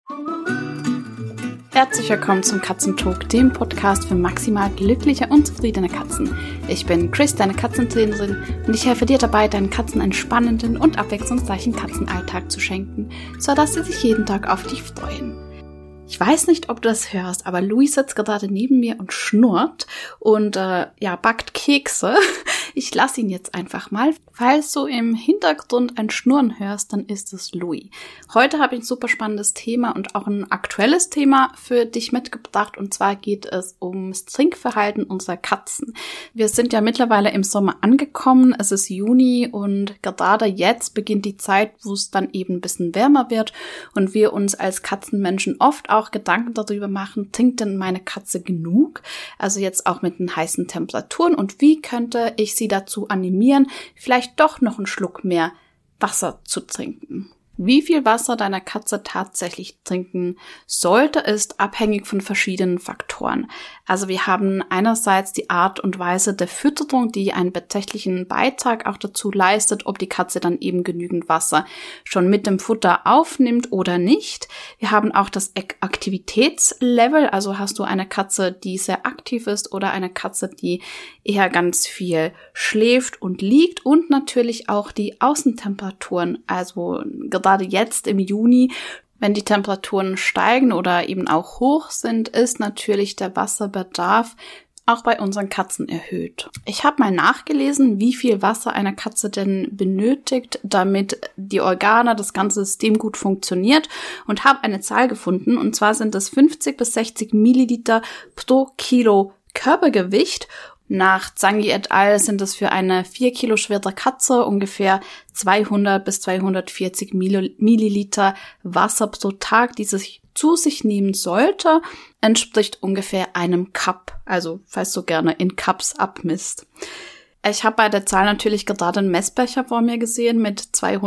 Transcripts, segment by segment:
Herzlich willkommen zum Katzentalk, dem Podcast für maximal glückliche und zufriedene Katzen. Ich bin Chris, deine Katzentrainerin, und ich helfe dir dabei, deinen Katzen einen spannenden und abwechslungsreichen Katzenalltag zu schenken, sodass sie sich jeden Tag auf dich freuen. Ich weiß nicht, ob du das hörst, aber Louis sitzt gerade neben mir und schnurrt und backt Kekse. Ich lasse ihn jetzt einfach mal. Falls du im Hintergrund ein Schnurren hörst, dann ist es Louis. Heute habe ich ein super spannendes Thema und auch ein aktuelles Thema für dich mitgebracht. Und zwar geht es ums Trinkverhalten unserer Katzen. Wir sind ja mittlerweile im Sommer angekommen. Es ist Juni und gerade jetzt beginnt die Zeit, wo es dann eben ein bisschen wärmer wird und wir uns als Katzenmenschen oft auch Gedanken darüber machen, trinkt denn meine Katze genug? Also jetzt auch mit den heißen Temperaturen, und wie könnte ich sie dazu animieren, vielleicht doch noch einen Schluck mehr Wasser zu trinken. Wie viel Wasser deiner Katze tatsächlich trinken sollte, ist abhängig von verschiedenen Faktoren. Also wir haben einerseits die Art und Weise der Fütterung, die einen beträchtlichen Beitrag auch dazu leistet, ob die Katze dann eben genügend Wasser schon mit dem Futter aufnimmt oder nicht. Wir haben auch das Aktivitätslevel, also hast du eine Katze, die sehr aktiv ist oder eine Katze, die eher ganz viel schläft und liegt, und natürlich auch die Außentemperaturen, also gerade jetzt im Juni, wenn die Temperaturen steigen oder eben auch hoch sind, ist natürlich der Wasserbedarf auch bei unseren Katzen erhöht. Ich habe mal nachgelesen, wie viel Wasser eine Katze denn benötigt, damit die Organe, das ganze System gut funktioniert, und habe eine Zahl gefunden, und zwar sind es 50 bis 60 Milliliter pro Kilo Körpergewicht. Nach Zangi et al. Sind es für eine 4 Kilo schwere Katze ungefähr 200 bis 240 Milliliter Wasser pro Tag, die sie zu sich nehmen sollte, entspricht ungefähr einem Cup, also falls du gerne in Cups abmisst. Ich habe bei der Zahl natürlich gerade einen Messbecher vor mir gesehen mit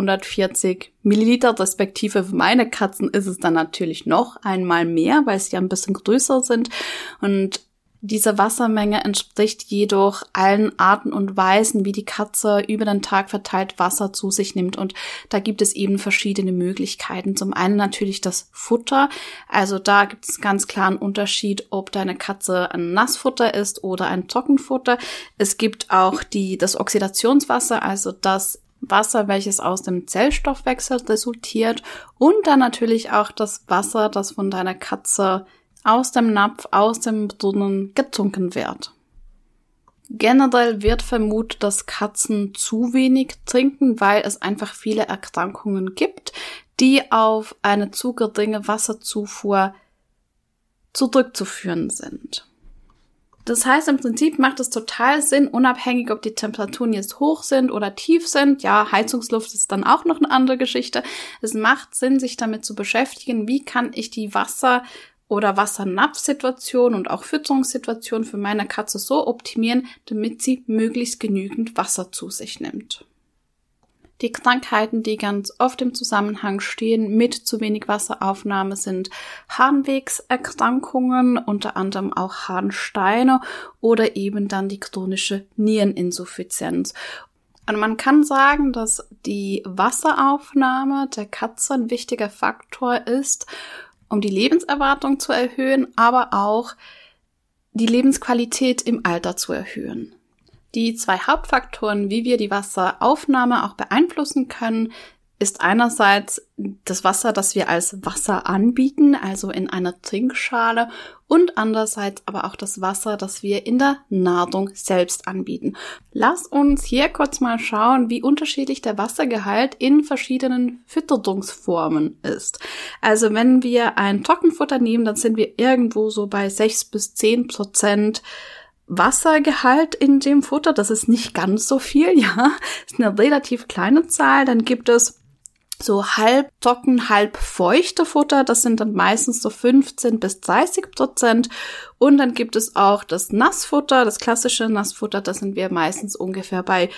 240 Milliliter, respektive für meine Katzen ist es dann natürlich noch einmal mehr, weil sie ja ein bisschen größer sind, und diese Wassermenge entspricht jedoch allen Arten und Weisen, wie die Katze über den Tag verteilt Wasser zu sich nimmt. Und da gibt es eben verschiedene Möglichkeiten. Zum einen natürlich das Futter. Also da gibt es ganz klar einen Unterschied, ob deine Katze ein Nassfutter ist oder ein Trockenfutter. Es gibt auch das Oxidationswasser, also das Wasser, welches aus dem Zellstoffwechsel resultiert. Und dann natürlich auch das Wasser, das von deiner Katze aus dem Napf, aus dem Brunnen getrunken wird. Generell wird vermutet, dass Katzen zu wenig trinken, weil es einfach viele Erkrankungen gibt, die auf eine zu geringe Wasserzufuhr zurückzuführen sind. Das heißt, im Prinzip macht es total Sinn, unabhängig, ob die Temperaturen jetzt hoch sind oder tief sind. Ja, Heizungsluft ist dann auch noch eine andere Geschichte. Es macht Sinn, sich damit zu beschäftigen, wie kann ich die oder Wassernapfsituation und auch Fütterungssituation für meine Katze so optimieren, damit sie möglichst genügend Wasser zu sich nimmt. Die Krankheiten, die ganz oft im Zusammenhang stehen mit zu wenig Wasseraufnahme, sind Harnwegserkrankungen, unter anderem auch Harnsteine oder eben dann die chronische Niereninsuffizienz. Und man kann sagen, dass die Wasseraufnahme der Katze ein wichtiger Faktor ist, um die Lebenserwartung zu erhöhen, aber auch die Lebensqualität im Alter zu erhöhen. Die 2 Hauptfaktoren, wie wir die Wasseraufnahme auch beeinflussen können, ist einerseits das Wasser, das wir als Wasser anbieten, also in einer Trinkschale, und andererseits aber auch das Wasser, das wir in der Nahrung selbst anbieten. Lass uns hier kurz mal schauen, wie unterschiedlich der Wassergehalt in verschiedenen Fütterungsformen ist. Also wenn wir ein Trockenfutter nehmen, dann sind wir irgendwo so bei 6 bis 10% Wassergehalt in dem Futter. Das ist nicht ganz so viel, ja. Das ist eine relativ kleine Zahl. Dann gibt es so halb trocken, halb feuchte Futter, das sind dann meistens so 15 bis 30%. Und dann gibt es auch das Nassfutter, das klassische Nassfutter, da sind wir meistens ungefähr bei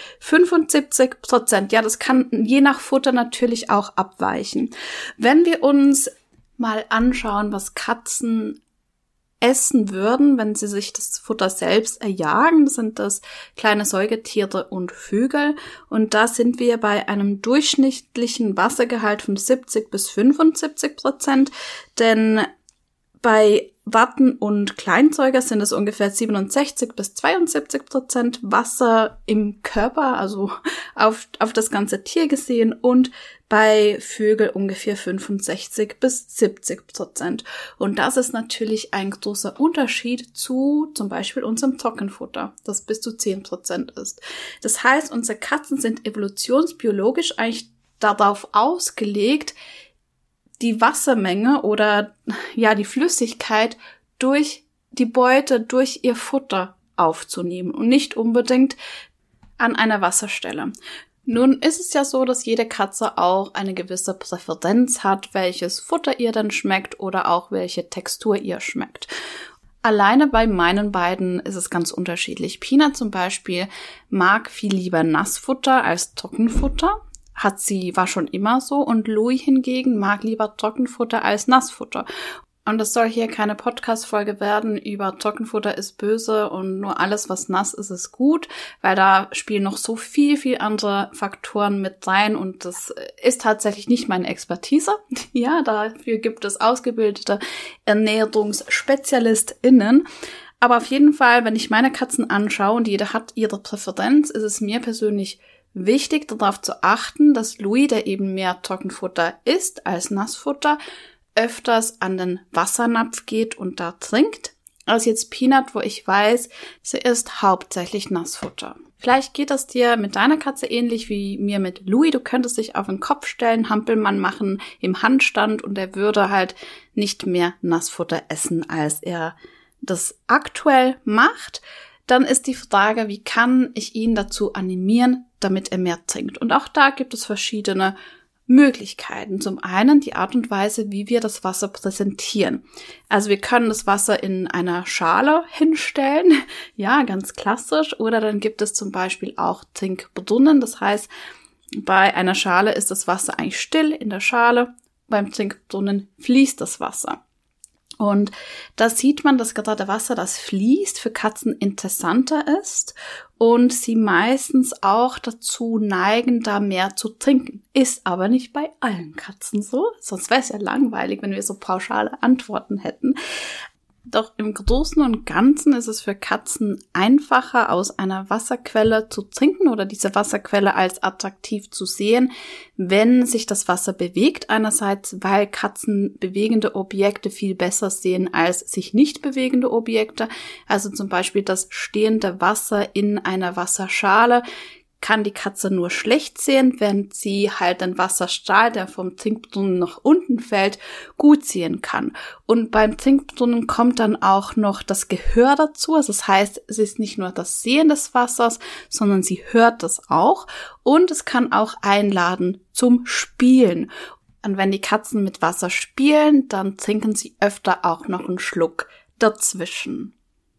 75%. Ja, das kann je nach Futter natürlich auch abweichen. Wenn wir uns mal anschauen, was Katzen essen würden, wenn sie sich das Futter selbst erjagen, sind das kleine Säugetiere und Vögel. Und da sind wir bei einem durchschnittlichen Wassergehalt von 70-75%, denn bei Watten und Kleinsäuger sind es ungefähr 67-72% Wasser im Körper, also auf das ganze Tier gesehen, und bei Vögel ungefähr 65-70%. Und das ist natürlich ein großer Unterschied zu zum Beispiel unserem Trockenfutter, das bis zu 10% ist. Das heißt, unsere Katzen sind evolutionsbiologisch eigentlich darauf ausgelegt, die Wassermenge oder ja die Flüssigkeit durch die Beute, durch ihr Futter aufzunehmen und nicht unbedingt an einer Wasserstelle. Nun ist es ja so, dass jede Katze auch eine gewisse Präferenz hat, welches Futter ihr dann schmeckt oder auch welche Textur ihr schmeckt. Alleine bei meinen beiden ist es ganz unterschiedlich. Peanut zum Beispiel mag viel lieber Nassfutter als Trockenfutter. War schon immer so, und Louis hingegen mag lieber Trockenfutter als Nassfutter. Und das soll hier keine Podcast-Folge werden über Trockenfutter ist böse und nur alles, was nass ist, ist gut, weil da spielen noch so viel andere Faktoren mit rein und das ist tatsächlich nicht meine Expertise. Ja, dafür gibt es ausgebildete ErnährungsspezialistInnen. Aber auf jeden Fall, wenn ich meine Katzen anschaue und jeder hat ihre Präferenz, ist es mir persönlich wichtig, darauf zu achten, dass Louis, der eben mehr Trockenfutter isst als Nassfutter, öfters an den Wassernapf geht und da trinkt, als jetzt Peanut, wo ich weiß, sie isst hauptsächlich Nassfutter. Vielleicht geht das dir mit deiner Katze ähnlich wie mir mit Louis. Du könntest dich auf den Kopf stellen, Hampelmann machen im Handstand und er würde halt nicht mehr Nassfutter essen, als er das aktuell macht. Dann ist die Frage, wie kann ich ihn dazu animieren, damit er mehr trinkt? Und auch da gibt es verschiedene Möglichkeiten. Zum einen die Art und Weise, wie wir das Wasser präsentieren. Also wir können das Wasser in einer Schale hinstellen, ja, ganz klassisch. Oder dann gibt es zum Beispiel auch Trinkbrunnen. Das heißt, bei einer Schale ist das Wasser eigentlich still in der Schale. Beim Trinkbrunnen fließt das Wasser. Und da sieht man, dass gerade Wasser, das fließt, für Katzen interessanter ist und sie meistens auch dazu neigen, da mehr zu trinken. Ist aber nicht bei allen Katzen so, sonst wäre es ja langweilig, wenn wir so pauschale Antworten hätten. Doch im Großen und Ganzen ist es für Katzen einfacher, aus einer Wasserquelle zu trinken oder diese Wasserquelle als attraktiv zu sehen, wenn sich das Wasser bewegt. Einerseits, weil Katzen bewegende Objekte viel besser sehen als sich nicht bewegende Objekte. Also zum Beispiel das stehende Wasser in einer Wasserschale kann die Katze nur schlecht sehen, während sie halt den Wasserstrahl, der vom Trinkbrunnen nach unten fällt, gut sehen kann. Und beim Trinkbrunnen kommt dann auch noch das Gehör dazu. Also das heißt, es ist nicht nur das Sehen des Wassers, sondern sie hört das auch. Und es kann auch einladen zum Spielen. Und wenn die Katzen mit Wasser spielen, dann trinken sie öfter auch noch einen Schluck dazwischen.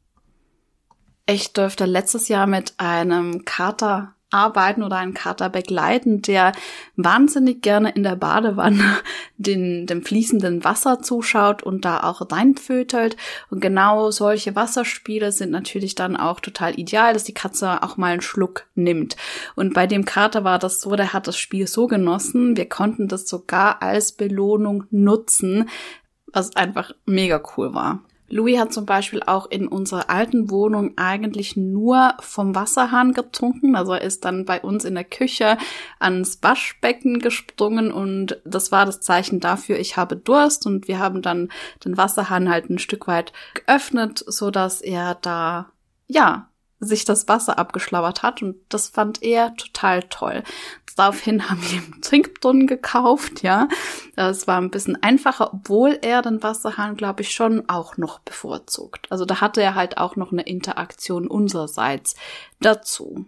Ich durfte letztes Jahr mit einem Kater arbeiten oder einen Kater begleiten, der wahnsinnig gerne in der Badewanne dem fließenden Wasser zuschaut und da auch reinpfötelt. Und genau solche Wasserspiele sind natürlich dann auch total ideal, dass die Katze auch mal einen Schluck nimmt. Und bei dem Kater war das so, der hat das Spiel so genossen, wir konnten das sogar als Belohnung nutzen, was einfach mega cool war. Louis hat zum Beispiel auch in unserer alten Wohnung eigentlich nur vom Wasserhahn getrunken. Also er ist dann bei uns in der Küche ans Waschbecken gesprungen und das war das Zeichen dafür, ich habe Durst, und wir haben dann den Wasserhahn halt ein Stück weit geöffnet, so dass er da, sich das Wasser abgeschlabbert hat, und das fand er total toll. Daraufhin haben wir einen Trinkbrunnen gekauft, ja. Das war ein bisschen einfacher, obwohl er den Wasserhahn, glaube ich, schon auch noch bevorzugt. Also da hatte er halt auch noch eine Interaktion unsererseits dazu.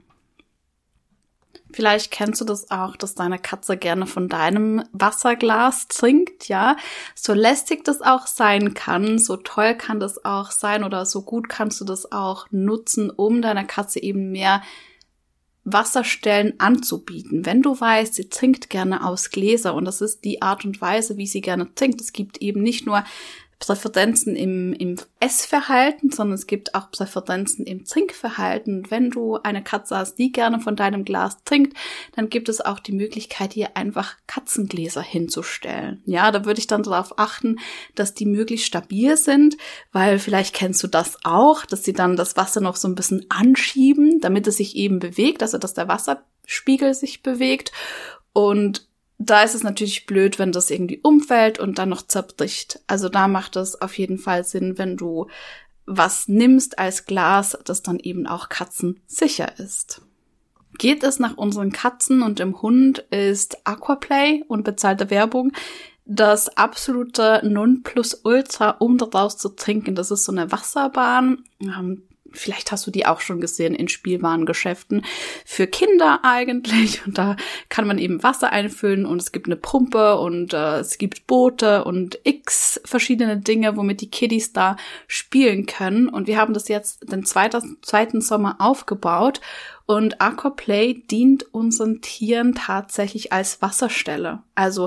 Vielleicht kennst du das auch, dass deine Katze gerne von deinem Wasserglas trinkt, ja. So lästig das auch sein kann, so toll kann das auch sein oder so gut kannst du das auch nutzen, um deiner Katze eben mehr Wasserstellen anzubieten. Wenn du weißt, sie trinkt gerne aus Gläser und das ist die Art und Weise, wie sie gerne trinkt. Es gibt eben nicht nur Präferenzen im Essverhalten, sondern es gibt auch Präferenzen im Trinkverhalten. Und wenn du eine Katze hast, die gerne von deinem Glas trinkt, dann gibt es auch die Möglichkeit, hier einfach Katzengläser hinzustellen. Ja, da würde ich dann darauf achten, dass die möglichst stabil sind, weil vielleicht kennst du das auch, dass sie dann das Wasser noch so ein bisschen anschieben, damit es sich eben bewegt, also dass der Wasserspiegel sich bewegt. Und da ist es natürlich blöd, wenn das irgendwie umfällt und dann noch zerbricht. Also da macht es auf jeden Fall Sinn, wenn du was nimmst als Glas, das dann eben auch katzensicher ist. Geht es nach unseren Katzen und dem Hund, ist Aquaplay und bezahlte Werbung das absolute Nonplusultra, um daraus zu trinken. Das ist so eine Wasserbahn. Vielleicht hast du die auch schon gesehen in Spielwarengeschäften für Kinder eigentlich. Und da kann man eben Wasser einfüllen und es gibt eine Pumpe und es gibt Boote und x verschiedene Dinge, womit die Kiddies da spielen können. Und wir haben das jetzt den zweiten Sommer aufgebaut. Und Aquaplay dient unseren Tieren tatsächlich als Wasserstelle. Also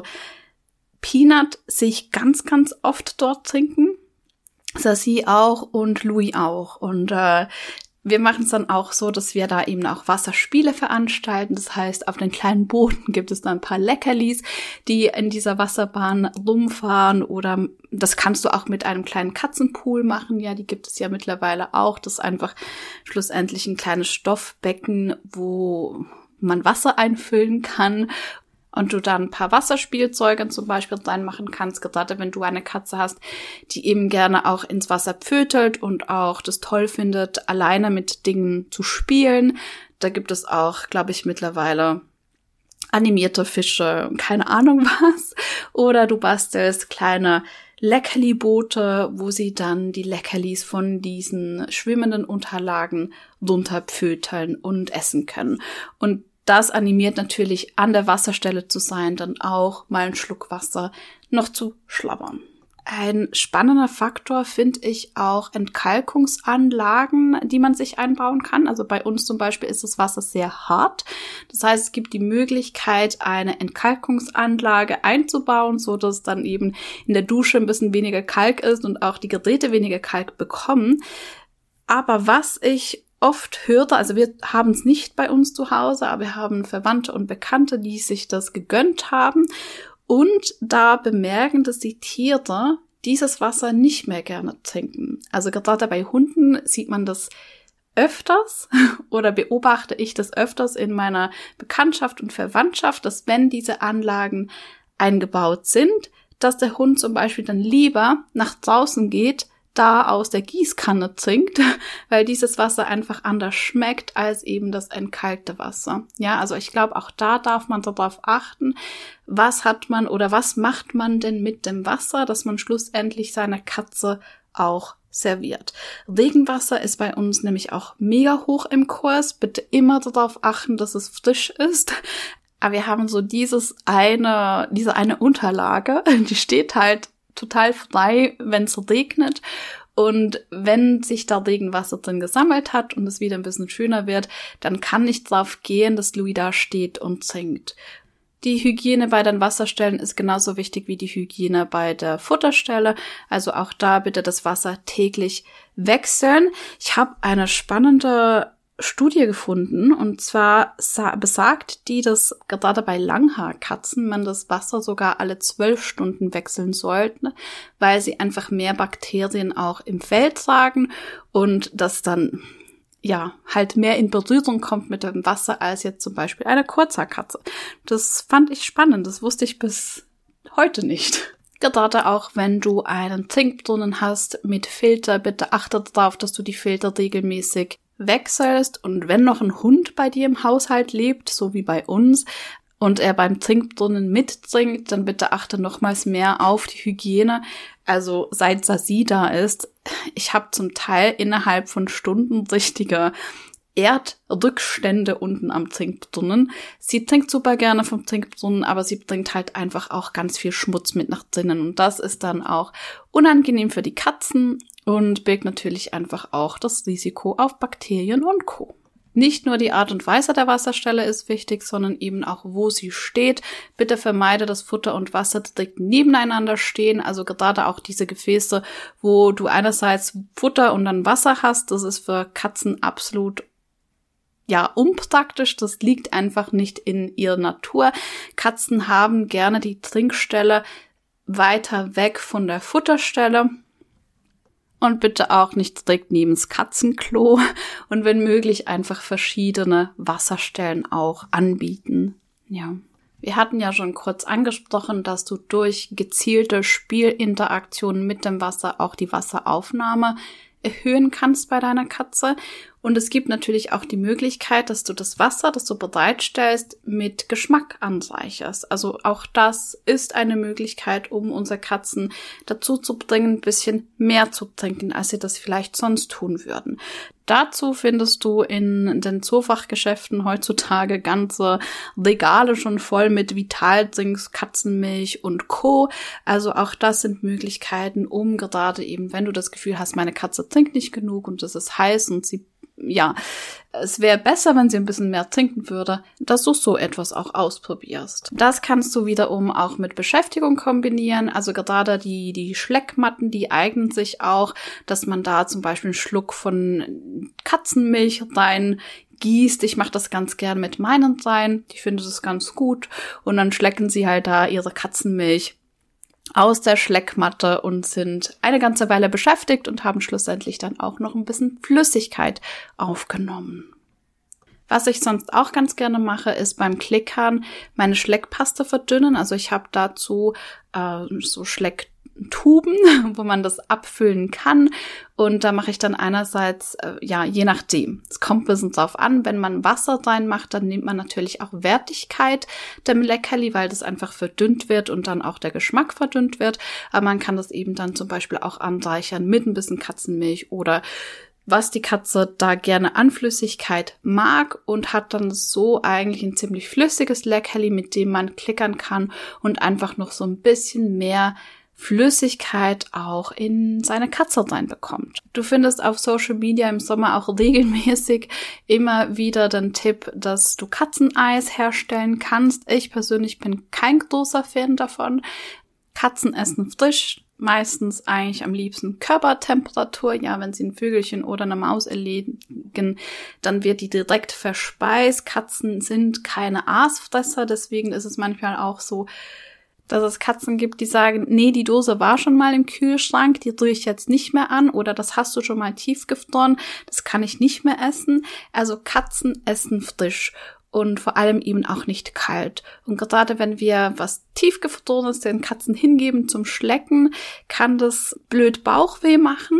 Peanut sehe ich ganz, ganz oft dort trinken. Sassy auch und Louis auch. Und wir machen es dann auch so, dass wir da eben auch Wasserspiele veranstalten. Das heißt, auf den kleinen Booten gibt es dann ein paar Leckerlis, die in dieser Wasserbahn rumfahren. Oder das kannst du auch mit einem kleinen Katzenpool machen. Ja, die gibt es ja mittlerweile auch. Das ist einfach schlussendlich ein kleines Stoffbecken, wo man Wasser einfüllen kann. Und du dann ein paar Wasserspielzeuge zum Beispiel reinmachen kannst, gerade wenn du eine Katze hast, die eben gerne auch ins Wasser pfötelt und auch das toll findet, alleine mit Dingen zu spielen. Da gibt es auch, glaube ich, mittlerweile animierte Fische, keine Ahnung was. Oder du bastelst kleine Leckerli-Boote, wo sie dann die Leckerlis von diesen schwimmenden Unterlagen runterpföteln und essen können. Und das animiert natürlich, an der Wasserstelle zu sein, dann auch mal einen Schluck Wasser noch zu schlabbern. Ein spannender Faktor finde ich auch Entkalkungsanlagen, die man sich einbauen kann. Also bei uns zum Beispiel ist das Wasser sehr hart. Das heißt, es gibt die Möglichkeit, eine Entkalkungsanlage einzubauen, so dass dann eben in der Dusche ein bisschen weniger Kalk ist und auch die Geräte weniger Kalk bekommen. Aber was ich oft hörte, also wir haben es nicht bei uns zu Hause, aber wir haben Verwandte und Bekannte, die sich das gegönnt haben und da bemerken, dass die Tiere dieses Wasser nicht mehr gerne trinken. Also gerade bei Hunden sieht man das öfters oder beobachte ich das öfters in meiner Bekanntschaft und Verwandtschaft, dass wenn diese Anlagen eingebaut sind, dass der Hund zum Beispiel dann lieber nach draußen geht, da aus der Gießkanne trinkt, weil dieses Wasser einfach anders schmeckt als eben das entkalkte Wasser. Ja, also ich glaube, auch da darf man darauf achten, was hat man oder was macht man denn mit dem Wasser, dass man schlussendlich seiner Katze auch serviert. Regenwasser ist bei uns nämlich auch mega hoch im Kurs. Bitte immer darauf achten, dass es frisch ist. Aber wir haben so diese eine Unterlage, die steht halt total frei, wenn es regnet. Und wenn sich da Regenwasser drin gesammelt hat und es wieder ein bisschen schöner wird, dann kann nicht drauf gehen, dass Louis da steht und trinkt. Die Hygiene bei den Wasserstellen ist genauso wichtig wie die Hygiene bei der Futterstelle. Also auch da bitte das Wasser täglich wechseln. Ich habe eine spannende Studie gefunden und zwar besagt die, dass gerade bei Langhaarkatzen man das Wasser sogar alle 12 Stunden wechseln sollte, weil sie einfach mehr Bakterien auch im Fell tragen und das dann ja halt mehr in Berührung kommt mit dem Wasser als jetzt zum Beispiel eine Kurzhaarkatze. Das fand ich spannend, das wusste ich bis heute nicht. Gerade auch wenn du einen Trinkbrunnen hast mit Filter, bitte achte darauf, dass du die Filter regelmäßig wechselst und wenn noch ein Hund bei dir im Haushalt lebt, so wie bei uns, und er beim Trinkbrunnen mittrinkt, dann bitte achte nochmals mehr auf die Hygiene. Also seit Sassy da ist, ich habe zum Teil innerhalb von Stunden richtige Erdrückstände unten am Trinkbrunnen. Sie trinkt super gerne vom Trinkbrunnen, aber sie bringt halt einfach auch ganz viel Schmutz mit nach drinnen. Und das ist dann auch unangenehm für die Katzen und birgt natürlich einfach auch das Risiko auf Bakterien und Co. Nicht nur die Art und Weise der Wasserstelle ist wichtig, sondern eben auch, wo sie steht. Bitte vermeide, dass Futter und Wasser direkt nebeneinander stehen. Also gerade auch diese Gefäße, wo du einerseits Futter und dann Wasser hast, das ist für Katzen absolut unpraktisch. Das liegt einfach nicht in ihrer Natur. Katzen haben gerne die Trinkstelle weiter weg von der Futterstelle. Und bitte auch nicht direkt neben das Katzenklo und wenn möglich einfach verschiedene Wasserstellen auch anbieten. Ja. Wir hatten ja schon kurz angesprochen, dass du durch gezielte Spielinteraktionen mit dem Wasser auch die Wasseraufnahme erhöhen kannst bei deiner Katze. Und es gibt natürlich auch die Möglichkeit, dass du das Wasser, das du bereitstellst, mit Geschmack anreicherst. Also auch das ist eine Möglichkeit, um unsere Katzen dazu zu bringen, ein bisschen mehr zu trinken, als sie das vielleicht sonst tun würden. Dazu findest du in den Zoofachgeschäften heutzutage ganze Regale schon voll mit Vitaldrinks, Katzenmilch und Co. Also auch das sind Möglichkeiten, um gerade eben, wenn du das Gefühl hast, meine Katze trinkt nicht genug und es ist heiß und es wäre besser, wenn sie ein bisschen mehr trinken würde, dass du so etwas auch ausprobierst. Das kannst du wiederum auch mit Beschäftigung kombinieren. Also gerade die Schleckmatten, die eignen sich auch, dass man da zum Beispiel einen Schluck von Katzenmilch rein gießt. Ich mache das ganz gern mit meinen rein. Ich finde das ganz gut. Und dann schlecken sie halt da ihre Katzenmilch aus der Schleckmatte und sind eine ganze Weile beschäftigt und haben schlussendlich dann auch noch ein bisschen Flüssigkeit aufgenommen. Was ich sonst auch ganz gerne mache, ist beim Klickern meine Schleckpaste verdünnen. Also ich habe dazu so Schlecktuben, wo man das abfüllen kann. Und da mache ich dann einerseits, je nachdem. Es kommt ein bisschen drauf an, wenn man Wasser reinmacht, dann nimmt man natürlich auch Wertigkeit dem Leckerli, weil das einfach verdünnt wird und dann auch der Geschmack verdünnt wird. Aber man kann das eben dann zum Beispiel auch anreichern mit ein bisschen Katzenmilch oder was die Katze da gerne an Flüssigkeit mag und hat dann so eigentlich ein ziemlich flüssiges Leckerli, mit dem man klickern kann und einfach noch so ein bisschen mehr Flüssigkeit auch in seine Katze reinbekommt. Du findest auf Social Media im Sommer auch regelmäßig immer wieder den Tipp, dass du Katzeneis herstellen kannst. Ich persönlich bin kein großer Fan davon. Katzen essen frisch, meistens eigentlich am liebsten Körpertemperatur. Ja, wenn sie ein Vögelchen oder eine Maus erlegen, dann wird die direkt verspeist. Katzen sind keine Aasfresser, deswegen ist es manchmal auch so, dass es Katzen gibt, die sagen, nee, die Dose war schon mal im Kühlschrank, die rühre ich jetzt nicht mehr an oder das hast du schon mal tiefgefroren, das kann ich nicht mehr essen. Also Katzen essen frisch und vor allem eben auch nicht kalt. Und gerade wenn wir was tiefgefrorenes den Katzen hingeben zum Schlecken, kann das blöd Bauchweh machen.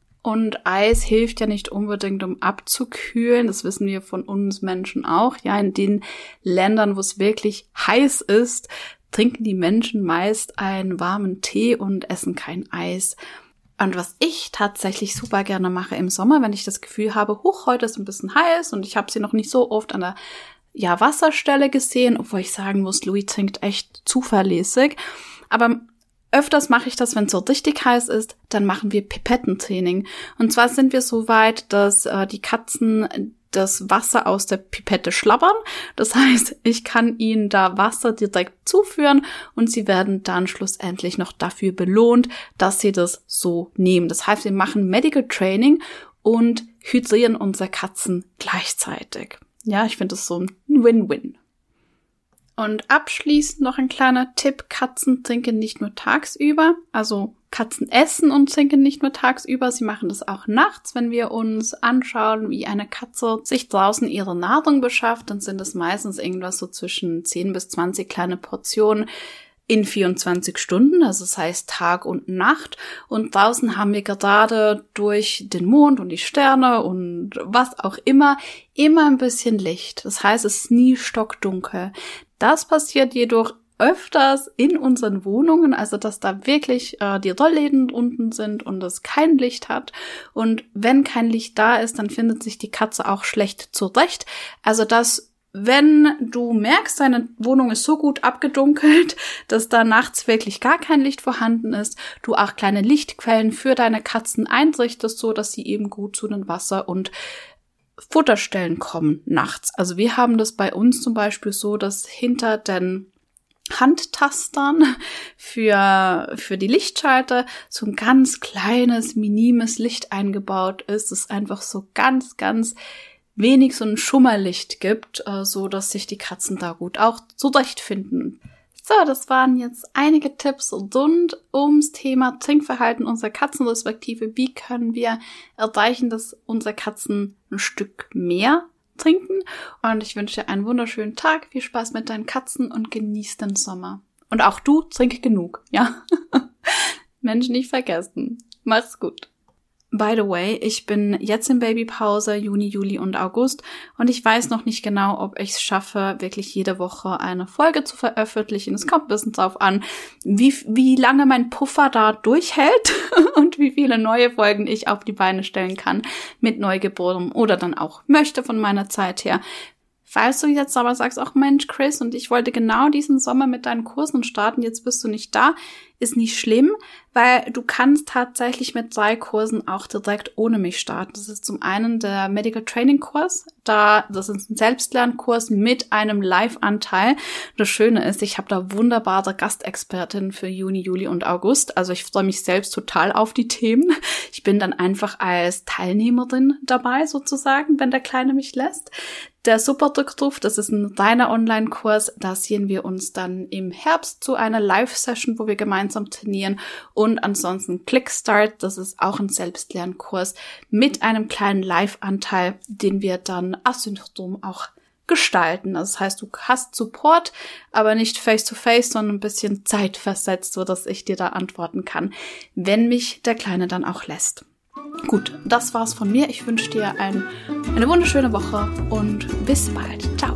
Und Eis hilft ja nicht unbedingt, um abzukühlen. Das wissen wir von uns Menschen auch. Ja, in den Ländern, wo es wirklich heiß ist, trinken die Menschen meist einen warmen Tee und essen kein Eis. Und was ich tatsächlich super gerne mache im Sommer, wenn ich das Gefühl habe, heute ist ein bisschen heiß und ich habe sie noch nicht so oft an der Wasserstelle gesehen, obwohl ich sagen muss, Louis trinkt echt zuverlässig. Aber öfters mache ich das, wenn es so richtig heiß ist, dann machen wir Pipettentraining. Und zwar sind wir so weit, dass die Katzen das Wasser aus der Pipette schlabbern. Das heißt, ich kann ihnen da Wasser direkt zuführen und sie werden dann schlussendlich noch dafür belohnt, dass sie das so nehmen. Das heißt, wir machen Medical Training und hydrieren unsere Katzen gleichzeitig. Ja, ich finde das so ein Win-Win. Und abschließend noch ein kleiner Tipp. Katzen trinken nicht nur tagsüber, also Katzen essen und trinken nicht nur tagsüber, sie machen das auch nachts. Wenn wir uns anschauen, wie eine Katze sich draußen ihre Nahrung beschafft, dann sind es meistens irgendwas so zwischen 10 bis 20 kleine Portionen in 24 Stunden, also das heißt Tag und Nacht. Und draußen haben wir gerade durch den Mond und die Sterne und was auch immer ein bisschen Licht. Das heißt, es ist nie stockdunkel. Das passiert jedoch öfters in unseren Wohnungen, also dass da wirklich die Rollläden unten sind und es kein Licht hat. Und wenn kein Licht da ist, dann findet sich die Katze auch schlecht zurecht. Also dass, wenn du merkst, deine Wohnung ist so gut abgedunkelt, dass da nachts wirklich gar kein Licht vorhanden ist, du auch kleine Lichtquellen für deine Katzen einrichtest, so dass sie eben gut zu den Wasser- und Futterstellen kommen nachts. Also wir haben das bei uns zum Beispiel so, dass hinter den Handtastern für die Lichtschalter so ein ganz kleines, minimes Licht eingebaut ist, das einfach so ganz, ganz wenig so ein Schummerlicht gibt, so dass sich die Katzen da gut auch zurechtfinden. So, das waren jetzt einige Tipps rund ums Thema Trinkverhalten unserer Katzen, respektive wie können wir erreichen, dass unsere Katzen ein Stück mehr trinken. Und ich wünsche dir einen wunderschönen Tag, viel Spaß mit deinen Katzen und genieß den Sommer. Und auch du, trink genug, ja? Mensch, nicht vergessen. Mach's gut. By the way, ich bin jetzt in Babypause, Juni, Juli und August und ich weiß noch nicht genau, ob ich es schaffe, wirklich jede Woche eine Folge zu veröffentlichen. Es kommt ein bisschen drauf an, wie lange mein Puffer da durchhält und wie viele neue Folgen ich auf die Beine stellen kann mit Neugeborenen oder dann auch möchte von meiner Zeit her. Falls du jetzt aber sagst, ach Mensch, Chris, und ich wollte genau diesen Sommer mit deinen Kursen starten, jetzt bist du nicht da, ist nicht schlimm, weil du kannst tatsächlich mit 3 Kursen auch direkt ohne mich starten. Das ist zum einen der Medical Training Kurs, das ist ein Selbstlernkurs mit einem Live-Anteil. Das Schöne ist, ich habe da wunderbare Gastexpertinnen für Juni, Juli und August. Also ich freue mich selbst total auf die Themen. Ich bin dann einfach als Teilnehmerin dabei sozusagen, wenn der Kleine mich lässt. Der Superdrückruf, das ist ein reiner Online-Kurs, da sehen wir uns dann im Herbst zu einer Live-Session, wo wir gemeinsam trainieren und ansonsten Clickstart, das ist auch ein Selbstlernkurs mit einem kleinen Live-Anteil, den wir dann asynchron auch gestalten. Das heißt, du hast Support, aber nicht face-to-face, sondern ein bisschen zeitversetzt, sodass ich dir da antworten kann, wenn mich der Kleine dann auch lässt. Gut, das war's von mir. Ich wünsche dir eine wunderschöne Woche und bis bald. Ciao.